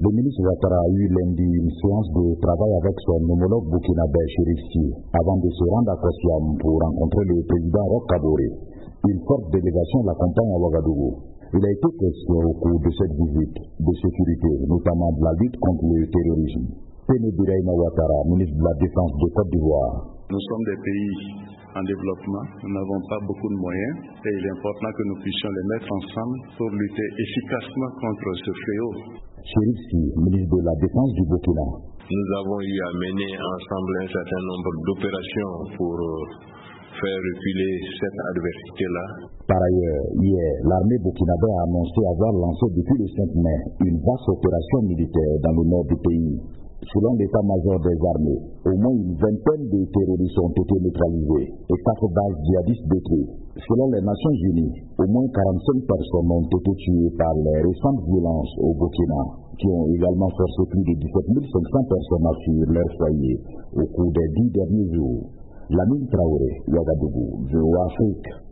Le ministre Ouattara a eu lundi une séance de travail avec son homologue burkinabé Chérif Sy avant de se rendre à Kosiam pour rencontrer le président Roch Kaboré. Une forte délégation l'accompagne à Ouagadougou. Il a été question au cours de cette visite de sécurité, notamment de la lutte contre le terrorisme. Téné Birahima Ouattara, ministre de la Défense de Côte d'Ivoire. Nous sommes des pays en développement, nous n'avons pas beaucoup de moyens et il est important que nous puissions les mettre ensemble pour lutter efficacement contre ce fléau. Chérif Sy, ministre de la Défense du Burkina. Nous avons eu à mener ensemble un certain nombre d'opérations pour faire reculer cette adversité-là. Par ailleurs, hier, l'armée burkinabé a annoncé avoir lancé depuis le 5 mai une vaste opération militaire dans le nord du pays. Selon l'état-major des armées, au moins une vingtaine de terroristes ont été neutralisés et 4 bases djihadistes détruites. Selon les Nations Unies, au moins 45 personnes ont été tuées par les récentes violences au Burkina, qui ont également forcé plus de 17 500 personnes à fuir leur foyer au cours des 10 derniers jours. Lamine Traoré, Ouagadougou, VOA Afrique.